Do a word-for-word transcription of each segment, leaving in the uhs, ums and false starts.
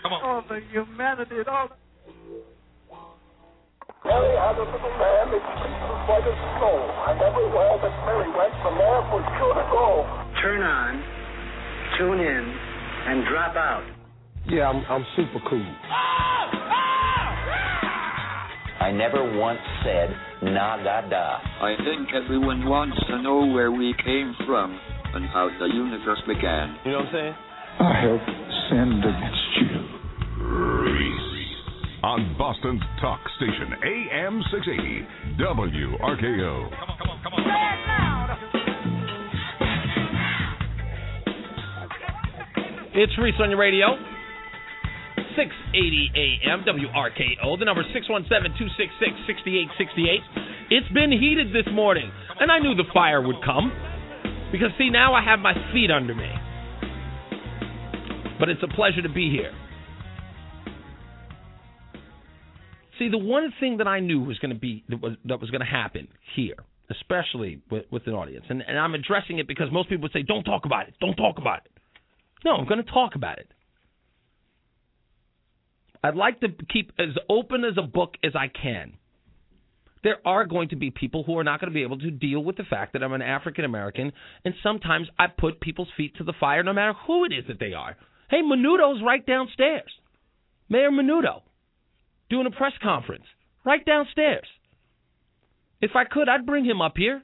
Come on. All the humanity and all the... Mary had a little lamb, its feet was white as snow, and everywhere that Mary went, the lamb was sure to go. Turn on, tune in, and drop out. Yeah, I'm, I'm super cool. I never once said na-da-da. I think everyone wants to know where we came from and how the universe began. You know what I'm saying? I have sinned against you. Reese. On Boston's talk station, A M six eighty, W R K O. Come on, come on, come on. Say it loud. It's Reese on your radio. six eighty A M, W R K O. The number six one seven, two six six, six eight six eight. It's been heated this morning, and I knew the fire would come. Because, see, now I have my feet under me. But it's a pleasure to be here. See, the one thing that I knew was going to be that was, that was going to happen here, especially with, with an audience, and, and I'm addressing it because most people would say, don't talk about it, don't talk about it. No, I'm going to talk about it. I'd like to keep as open as a book as I can. There are going to be people who are not going to be able to deal with the fact that I'm an African American, and sometimes I put people's feet to the fire no matter who it is that they are. Hey, Menudo's right downstairs. Mayor Menudo. Doing a press conference right downstairs. If I could, I'd bring him up here.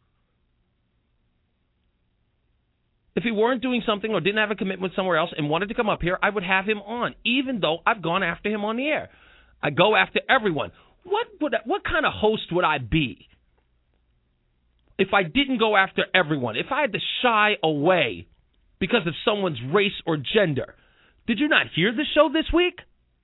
If he weren't doing something or didn't have a commitment somewhere else and wanted to come up here, I would have him on, even though I've gone after him on the air. I go after everyone. What would I, what kind of host would I be if I didn't go after everyone? If I had to shy away because of someone's race or gender? Did you not hear the show this week?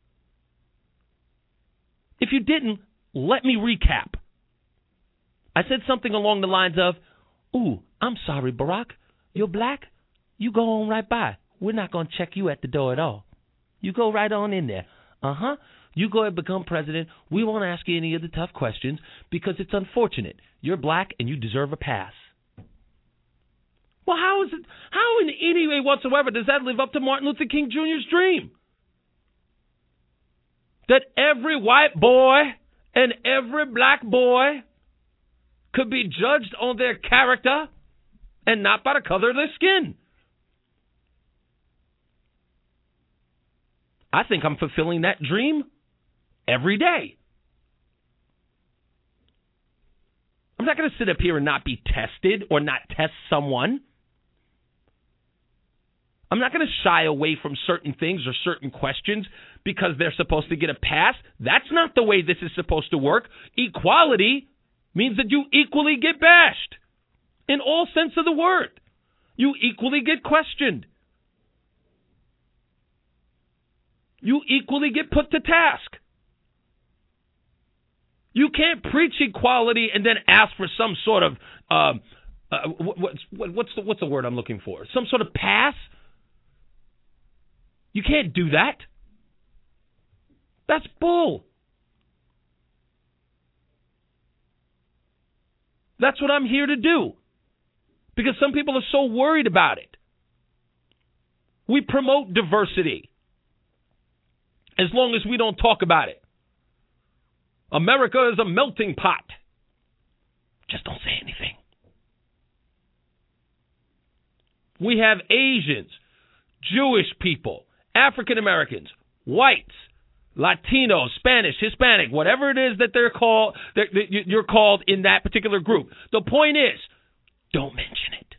If you didn't, let me recap. I said something along the lines of, ooh, I'm sorry, Barack. You're black? You go on right by. We're not going to check you at the door at all. You go right on in there. Uh-huh. You go and become president. We won't ask you any of the tough questions because it's unfortunate. You're black and you deserve a pass. Well, how is it, how in any way whatsoever does that live up to Martin Luther King Junior's dream? That every white boy and every black boy could be judged on their character and not by the color of their skin. I think I'm fulfilling that dream every day. I'm not going to sit up here and not be tested or not test someone. I'm not going to shy away from certain things or certain questions because they're supposed to get a pass. That's not the way this is supposed to work. Equality means that you equally get bashed in all sense of the word. You equally get questioned. You equally get put to task. You can't preach equality and then ask for some sort of um, uh, what, what, what's the what's the word I'm looking for? Some sort of pass. You can't do that. That's bull. That's what I'm here to do. Because some people are so worried about it. We promote diversity as long as we don't talk about it. America is a melting pot. Just don't say anything. We have Asians, Jewish people, African Americans, whites, Latinos, Spanish, Hispanic, whatever it is that they're called, that you're called in that particular group. The point is, don't mention it.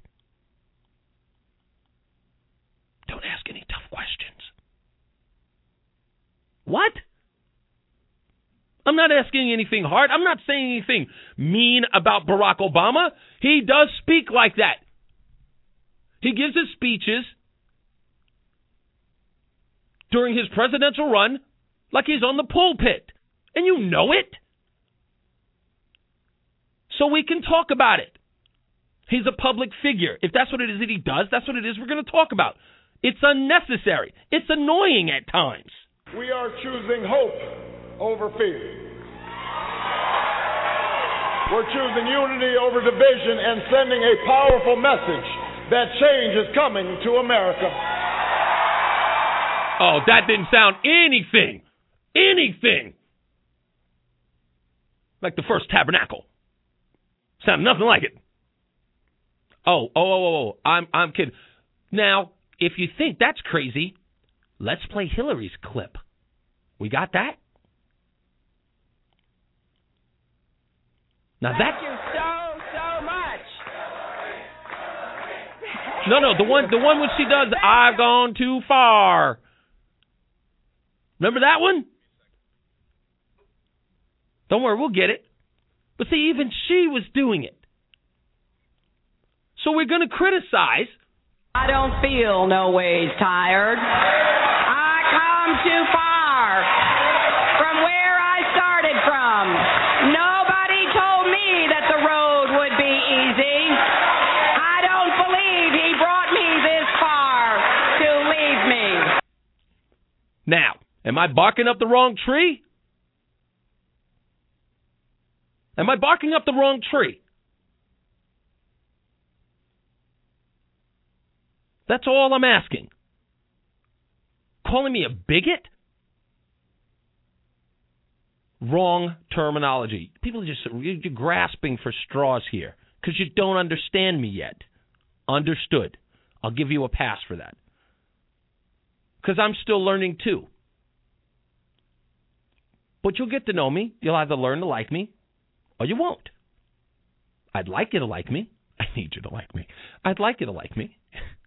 Don't ask any tough questions. What? I'm not asking anything hard. I'm not saying anything mean about Barack Obama. He does speak like that. He gives his speeches during his presidential run like he's on the pulpit. And you know it. So we can talk about it. He's a public figure. If that's what it is that he does, that's what it is we're going to talk about. It's unnecessary. It's annoying at times. We are choosing hope over fear. We're choosing unity over division and sending a powerful message that change is coming to America. Oh, that didn't sound anything, anything like the first tabernacle. Sounded nothing like it. Oh, oh, oh, oh, oh. I'm, I'm kidding. Now, if you think that's crazy, let's play Hillary's clip. We got that? Now Thank that. you so, so much. No, no, the one, the one when she does, I've gone too far. Remember that one? Don't worry, we'll get it. But see, even she was doing it. So we're going to criticize. I don't feel no ways tired. I come too far from where I started from. Nobody told me that the road would be easy. I don't believe he brought me this far to leave me. Now, am I barking up the wrong tree? Am I barking up the wrong tree? That's all I'm asking. Calling me a bigot? Wrong terminology. People are just you're grasping for straws here because you don't understand me yet. Understood. I'll give you a pass for that. Because I'm still learning too. But you'll get to know me. You'll either learn to like me or you won't. I'd like you to like me. I need you to like me. I'd like you to like me.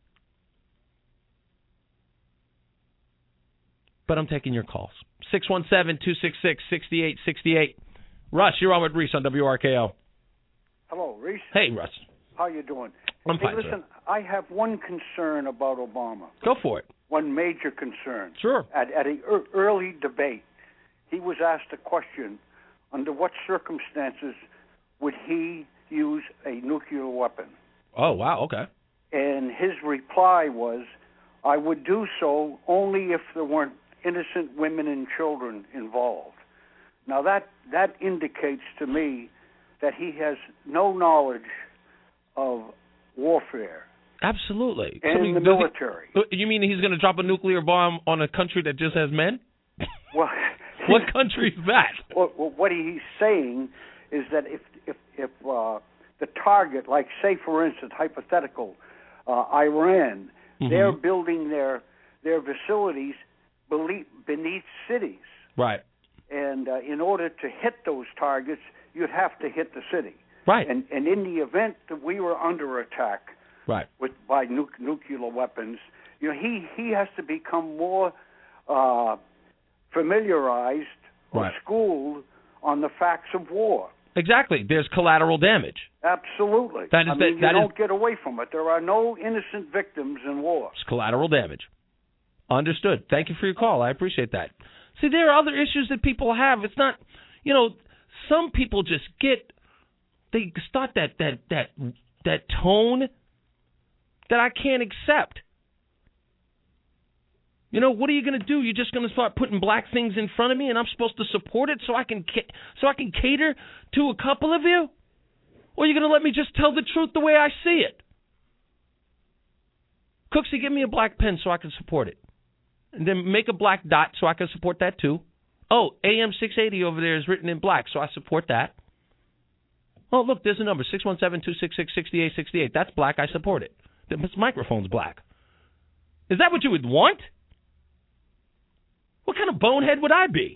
But I'm taking your calls. six one seven, two six six, six eight six eight. Russ, you're on with Reese on W R K O. Hello, Reese. Hey, Russ. How you doing? I'm hey, fine, listen, sir. I have one concern about Obama. Go for it. One major concern. Sure. At, at an er- early debate, he was asked a question, under what circumstances would he use a nuclear weapon? Oh, wow, okay. And his reply was, I would do so only if there weren't innocent women and children involved. Now that that indicates to me that he has no knowledge of warfare. Absolutely. And so, the military. He, you mean he's going to drop a nuclear bomb on a country that just has men? Well, what country is that? Well, well, what he's saying is that if if if uh, the target, like say for instance, hypothetical, uh, Iran, mm-hmm. they're building their their facilities beneath cities. Right. And uh, in order to hit those targets, you'd have to hit the city. Right. And, and in the event that we were under attack right. with by nu- nuclear weapons, you know, he, he has to become more uh, familiarized or right. schooled on the facts of war. Exactly. There's collateral damage. Absolutely. That is I mean, that, you that don't is, get away from it. There are no innocent victims in war. It's collateral damage. Understood. Thank you for your call. I appreciate that. See, there are other issues that people have. It's not, you know, some people just get, they start that that that that tone that I can't accept. You know, what are you going to do? You're just going to start putting black things in front of me, and I'm supposed to support it so I can so I can cater to a couple of you, or are you going to let me just tell the truth the way I see it? Cooksey, give me a black pen so I can support it. And then make a black dot so I can support that too. Oh, A M six eighty over there is written in black, so I support that. Oh, look, there's a number, six one seven, two six six, six eight six eight. That's black, I support it. This microphone's black. Is that what you would want? What kind of bonehead would I be?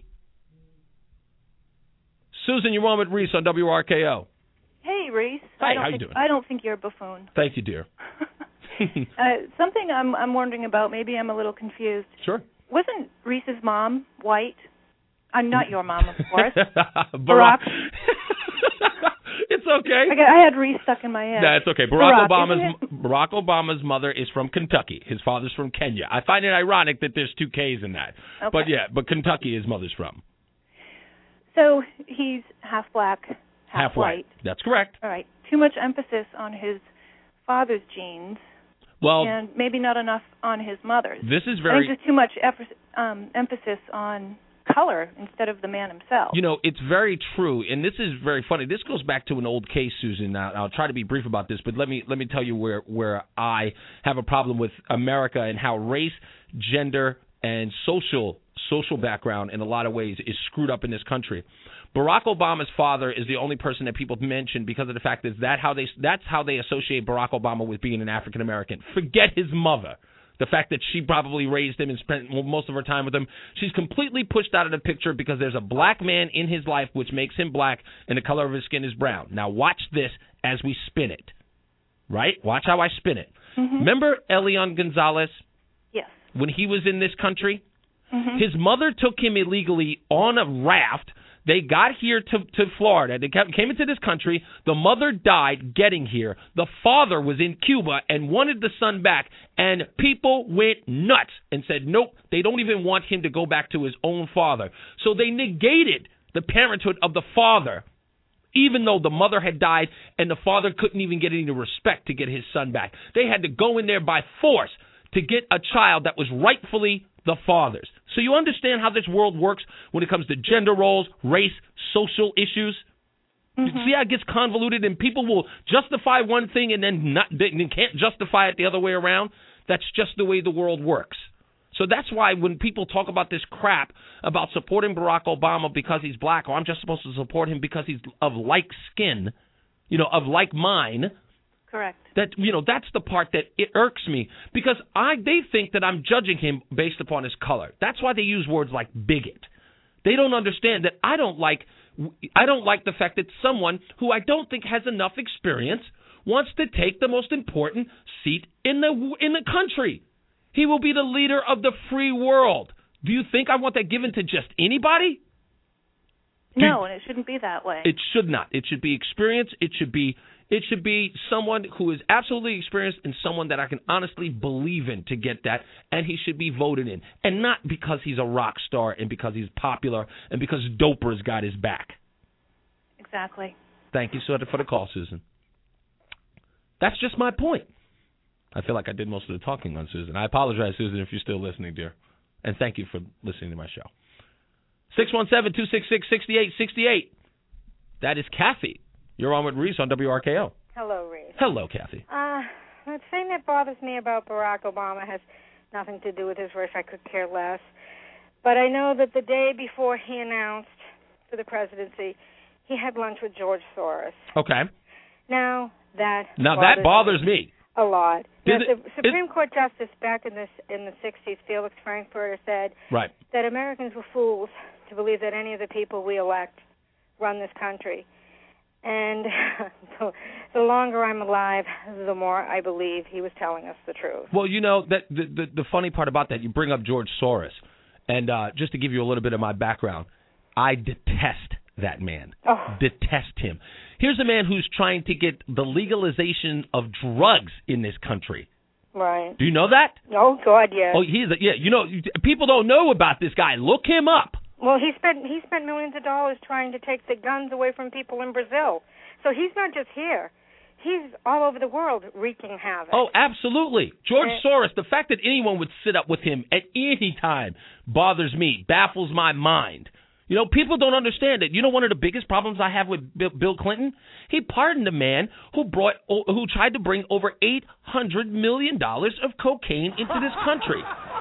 Susan, you're on with Reese on W R K O. Hey, Reese. Hi, I don't how think, you doing? I don't think you're a buffoon. Thank you, dear. uh, something I'm I'm wondering about. Maybe I'm a little confused. Sure. Wasn't Reese's mom white? I'm not your mom, of course. Barack. It's okay. I, got, I had Reese stuck in my head. That's okay. Barack, Barack Obama's Barack Obama's mother is from Kentucky. His father's from Kenya. I find it ironic that there's two K's in that. Okay. But yeah, but Kentucky his mother's from. So he's half black, half, half white. white. That's correct. All right. Too much emphasis on his father's genes. Well, and maybe not enough on his mother's. This is very. I think there's too much eff- um, emphasis on color instead of the man himself. You know, it's very true, and this is very funny. This goes back to an old case, Susan. Now, I'll try to be brief about this, but let me let me tell you where where I have a problem with America and how race, gender, and social social background in a lot of ways is screwed up in this country. Barack Obama's father is the only person that people mention because of the fact that that how they that's how they associate Barack Obama with being an African American. Forget his mother. The fact that she probably raised him and spent most of her time with him. She's completely pushed out of the picture because there's a black man in his life which makes him black and the color of his skin is brown. Now watch this as we spin it. Right? Watch how I spin it. Mm-hmm. Remember Elian Gonzalez? Yes. When he was in this country? Mm-hmm. His mother took him illegally on a raft. They got here to, to Florida. They came into this country. The mother died getting here. The father was in Cuba and wanted the son back. And people went nuts and said, nope, they don't even want him to go back to his own father. So they negated the parenthood of the father, even though the mother had died and the father couldn't even get any respect to get his son back. They had to go in there by force to get a child that was rightfully the father's. So you understand how this world works when it comes to gender roles, race, social issues? Mm-hmm. See how it gets convoluted and people will justify one thing and then not they can't justify it the other way around? That's just the way the world works. So that's why when people talk about this crap about supporting Barack Obama because he's black, or I'm just supposed to support him because he's of like skin, you know, of like mind. Correct. That, you know, that's the part that it irks me because I they think that I'm judging him based upon his color. That's why they use words like bigot. They don't understand that I don't like I don't like the fact that someone who I don't think has enough experience wants to take the most important seat in the in the country. He will be the leader of the free world. Do you think I want that given to just anybody? No, and it shouldn't be that way. It should not. It should be experience. It should be It should be someone who is absolutely experienced and someone that I can honestly believe in to get that, and he should be voted in. And not because he's a rock star and because he's popular and because Doper's got his back. Exactly. Thank you so much for the call, Susan. That's just my point. I feel like I did most of the talking on Susan. I apologize, Susan, if you're still listening, dear. And thank you for listening to my show. six one seven, two six six, six eight six eight. That is Kathy. You're on with Reese on W R K O. Hello, Reese. Hello, Kathy. Uh, the thing that bothers me about Barack Obama has nothing to do with his race. I could care less. But I know that the day before he announced for the presidency, he had lunch with George Soros. Okay. Now, that Now, bothers that bothers me. me. A lot. Now, it, the Supreme it, Court Justice back in, this, in the sixties, Felix Frankfurter, said right. that Americans were fools to believe that any of the people we elect run this country. And the longer I'm alive, the more I believe he was telling us the truth. Well, you know, that the, the, the funny part about that, you bring up George Soros. And uh, just to give you a little bit of my background, I detest that man. Oh. Detest him. Here's a man who's trying to get the legalization of drugs in this country. Right. Do you know that? Oh, God, yes. Oh, he's a, yeah. You know, people don't know about this guy. Look him up. Well, he spent he spent millions of dollars trying to take the guns away from people in Brazil. So he's not just here. He's all over the world wreaking havoc. Oh, absolutely. George uh, Soros, the fact that anyone would sit up with him at any time bothers me, baffles my mind. You know, people don't understand it. You know, one of the biggest problems I have with Bill Clinton? He pardoned a man who brought, who tried to bring over eight hundred million dollars of cocaine into this country.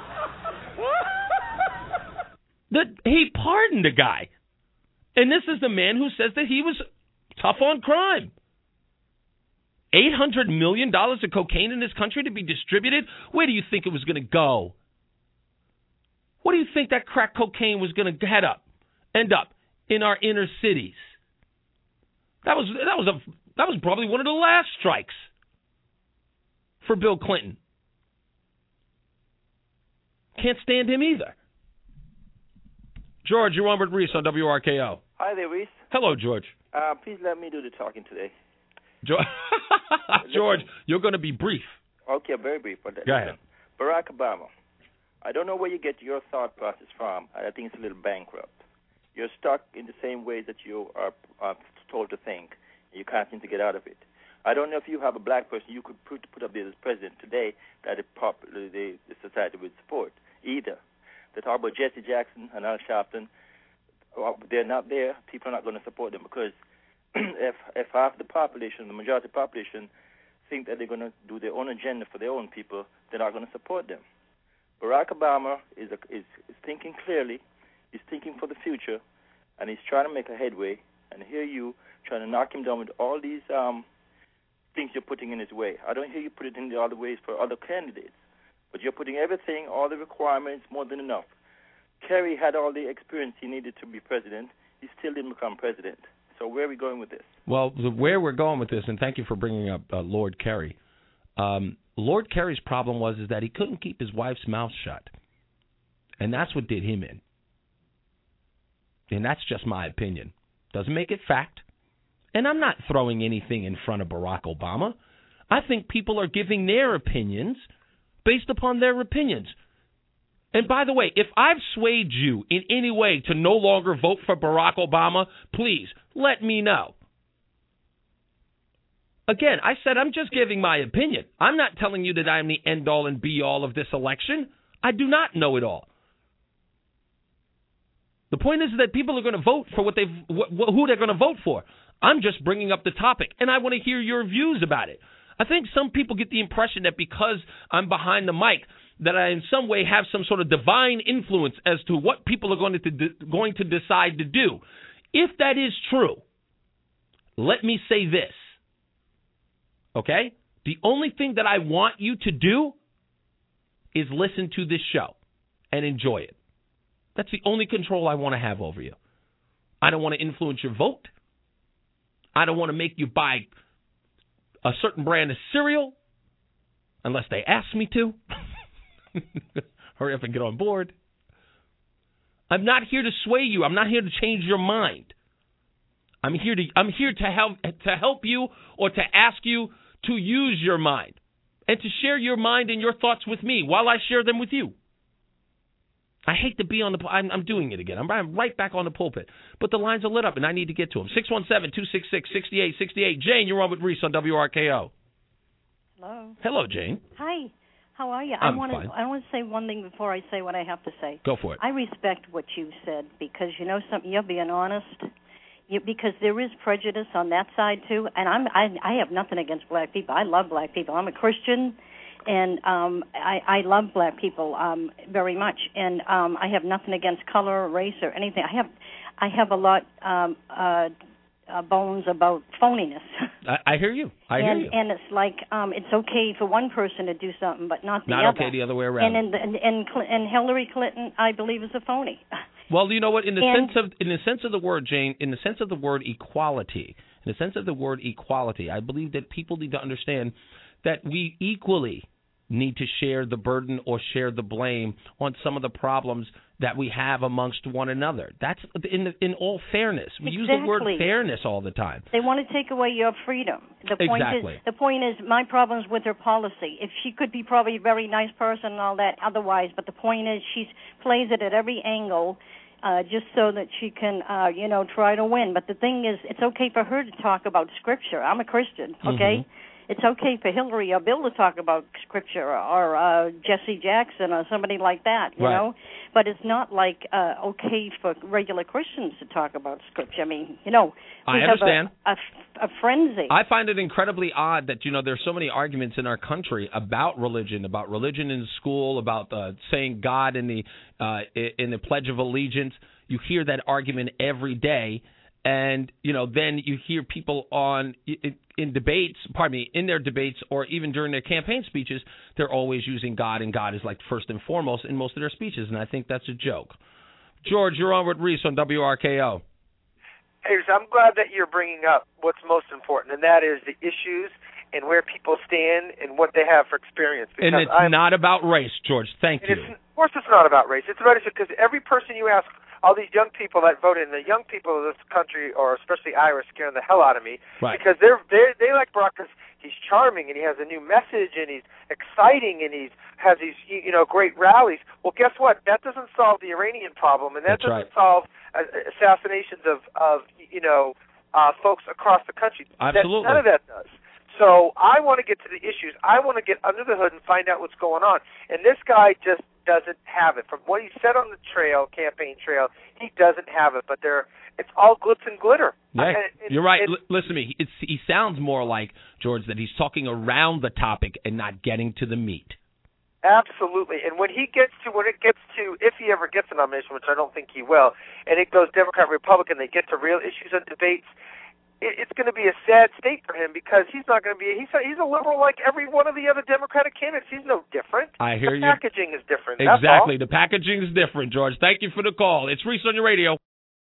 That he pardoned a guy. And this is the man who says that he was tough on crime. eight hundred million dollars of cocaine in this country to be distributed? Where do you think it was going to go? What do you think that crack cocaine was going to head up? End up in our inner cities. That was that was a that was probably one of the last strikes for Bill Clinton. Can't stand him either. George, you're on with Reese on W R K O. Hi there, Reese. Hello, George. Uh, please let me do the talking today. George, George you're going to be brief. Okay, very brief. But Go ahead. Barack Obama. I don't know where you get your thought process from. I think it's a little bankrupt. You're stuck in the same ways that you are uh, told to think. You can't seem to get out of it. I don't know if you have a black person you could put, put up there as president today that the, pop, the, the society would support either. They talk about Jesse Jackson and Al Sharpton. Well, they're not there. People are not going to support them because if if half the population, the majority of the population, think that they're going to do their own agenda for their own people, they're not going to support them. Barack Obama is, a, is is thinking clearly. He's thinking for the future, and he's trying to make a headway. And here you trying to knock him down with all these um, things you're putting in his way. I don't hear you put it in the other ways for other candidates, but you're putting everything, all the requirements, more than enough. Kerry had all the experience he needed to be president. He still didn't become president. So where are we going with this? Well, the, where we're going with this, and thank you for bringing up uh, Lord Kerry. Um, Lord Kerry's problem was is that he couldn't keep his wife's mouth shut, and that's what did him in. And that's just my opinion. Doesn't make it fact. And I'm not throwing anything in front of Barack Obama. I think people are giving their opinions based upon their opinions. And by the way, if I've swayed you in any way to no longer vote for Barack Obama, please let me know. Again, I said I'm just giving my opinion. I'm not telling you that I'm the end-all and be-all of this election. I do not know it all. The point is that people are going to vote for what they've, wh- who they're going to vote for. I'm just bringing up the topic, and I want to hear your views about it. I think some people get the impression that because I'm behind the mic, that I in some way have some sort of divine influence as to what people are going to de- going to decide to do. If that is true, let me say this. Okay? The only thing that I want you to do is listen to this show and enjoy it. That's the only control I want to have over you. I don't want to influence your vote. I don't want to make you buy a certain brand of cereal unless they ask me to. Hurry up and get on board. I'm not here to sway you. I'm not here to change your mind. I'm here to I'm here to help to help you or to ask you to use your mind and to share your mind and your thoughts with me while I share them with you. I hate to be on the I'm, I'm doing it again. I'm, I'm right back on the pulpit. But the lines are lit up, and I need to get to them. six one seven, two six six, six eight six eight. Jane, you're on with Reese on W R K O. Hello. Hello, Jane. Hi. How are you? I'm I want fine. to I want to say one thing before I say what I have to say. Go for it. I respect what you said because you know something. You're being honest. You, because there is prejudice on that side too, and I'm I, I have nothing against black people. I love black people. I'm a Christian. And um, I, I love black people um, very much, and um, I have nothing against color, or race, or anything. I have, I have a lot um, uh, uh, bones about phoniness. I, I hear you. I and, hear you. And it's like um, it's okay for one person to do something, but not the not other. Not okay the other way around. And in the, and, and, Cl- and Hillary Clinton, I believe, is a phony. Well, you know what? In the and, sense of in the sense of the word, Jane, in the sense of the word equality, in the sense of the word equality, I believe that people need to understand that we equally need to share the burden or share the blame on some of the problems that we have amongst one another. That's in the, in all fairness. We exactly. use the word fairness all the time. They want to take away your freedom. The point exactly. is, the point is, my problem's with her policy. If she could be probably a very nice person and all that, otherwise, but the point is, she plays it at every angle. Uh, just so that she can, uh, you know, try to win. But the thing is, it's okay for her to talk about Scripture. I'm a Christian, okay? Mm-hmm. It's okay for Hillary or Bill to talk about Scripture or, or uh, Jesse Jackson or somebody like that, you right. know? But it's not like uh, okay for regular Christians to talk about Scripture. I mean, you know, we I have understand. A, a, a frenzy. I find it incredibly odd that, you know, there's so many arguments in our country about religion, about religion in school, about uh, saying God in the uh, in the Pledge of Allegiance. You hear that argument every day. And, you know, then you hear people on in, in debates, pardon me, in their debates or even during their campaign speeches, they're always using God, and God is like first and foremost in most of their speeches, and I think that's a joke. George, you're on with Reese on W R K O. Hey, Reese, I'm glad that you're bringing up what's most important, and that is the issues and where people stand and what they have for experience. And it's I'm, not about race, George. Thank you. It's, of course it's not about race. It's about issue because every person you ask, all these young people that voted, and the young people of this country, or especially Irish, scaring the hell out of me right. because they're they they like Barack because he's charming and he has a new message and he's exciting and he has these you know great rallies. Well, guess what? That doesn't solve the Iranian problem, and that That's doesn't right. solve uh, assassinations of of you know uh, folks across the country. Absolutely, that, none of that does. So I want to get to the issues. I want to get under the hood and find out what's going on. And this guy just doesn't have it. From what he said on the trail, campaign trail, he doesn't have it. But there, it's all glitz and glitter. Yeah, it, you're right. It, L- listen to me. It's, he sounds more like, George, that he's talking around the topic and not getting to the meat. Absolutely. And when he gets to, when it gets to, if he ever gets a nomination, which I don't think he will, and it goes Democrat, Republican, they get to real issues and debates, it, it's going to be a sad state for him because he's not going to be, he's a, he's a liberal like every one of the other Democratic candidates. He's no different. I hear the you. The packaging is different. Exactly. That's all. The packaging is different, George. Thank you for the call. It's Reese on your radio.